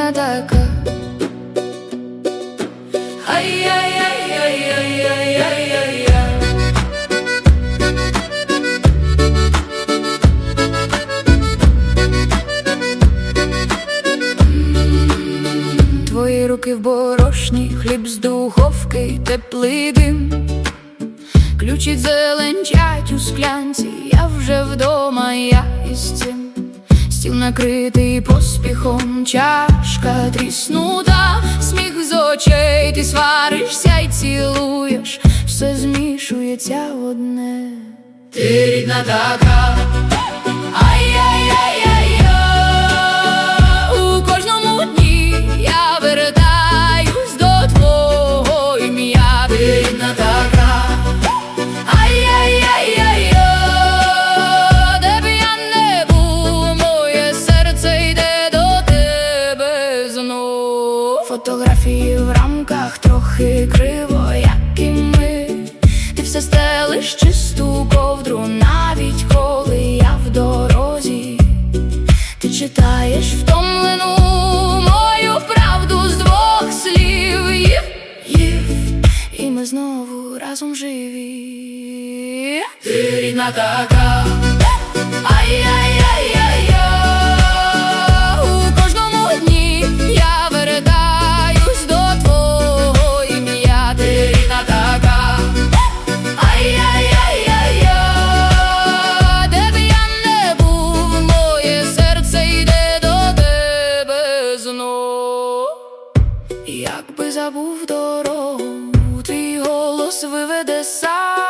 рідна така. Ай-яй-яй-яй-яй-яй-яй-яй. Твої руки в борошні, хліб з духовки, теплий дим. Ключі зеленчать у склянці, я вже вдома, я із цим. Стіл накритий поспіхом, чашка тріснута, сміх з очей, ти сваришся й цілуєш, все змішується в одне. Ти рідна така, ай-яй-яй-яй-яй. У кожному дні я вертаюсь до твого ім'я. Ти рідна така, ай-яй-яй-яй-яй. Де б я не був, моє серце йде до тебе знов. Фотографії в рамках трохи криво, як і ми. Ти все стелиш чисту ковдру, навіть коли я в дорозі. Ти читаєш втомлену мою правду з двох слів. Їв, і ми знову разом живі. Ти рідна така, ай-яй-яй-яй-яй. У кожному дні я вертаюсь до твого ім'я. Ти рідна така, ай-яй-яй-яй-яй. Де б я не був, моє серце йде до тебе знов. Якби забув дорогу, твій голос виведе сам.